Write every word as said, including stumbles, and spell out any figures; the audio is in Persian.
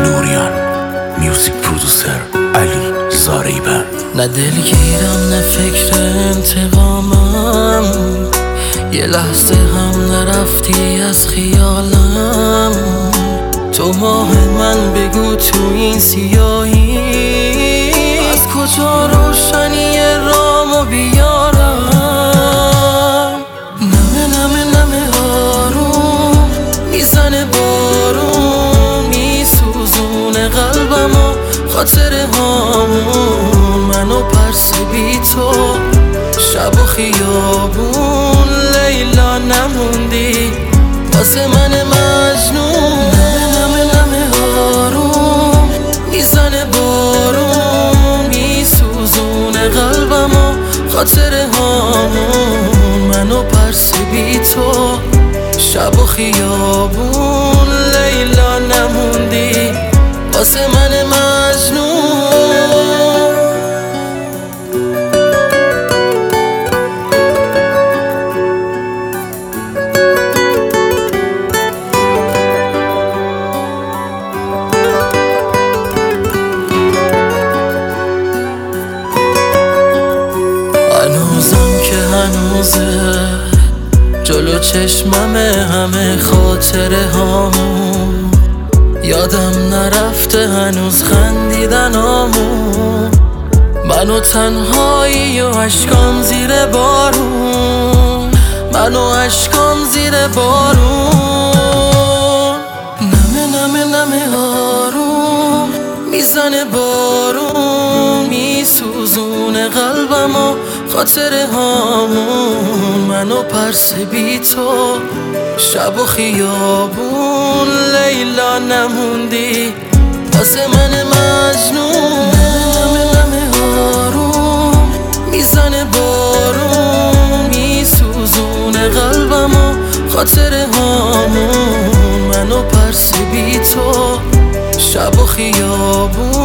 نوریان، میوزیک پرودوسر علی زاریبند. نه دلگیرم نه فکر انتقامم، یه لحظه هم نرفتی از خیالم. تو ماه من بگو تو این سیاهی از کجا روشنی رامو بیارم. نمه نمه نمه آروم میزنه بارون، میسوزونه قلبمو خاطر هامون. منو پرس بی تو شب و خیابون، لیلا نموندی واسه من مجنون. نمه نمه نمه آروم میزنه بارون، میسوزونه قلبمو خاطر هامون. منو پرس بی تو شب و خیابون، لیلا نموندی واسه من مجنون. هنوزم که هنوزه جلو چشممه همه خاطره هامون. یادم نرفته هنوز خندیدن هامون. منو تنهایی و عشقام زیر بارون، منو عشقام زیر بارون. نمه نمه نمه آروم میزنه بارون، میسوزونه قلبمو خاطر هامون. منو پرس بی تو شب و خیابون، لیلا نموندی واسه من مجنون. نمه نمه آروم میزنه بارون، میسوزونه قلبمو خاطر هامون. منو پرس بی تو شب و خیابون،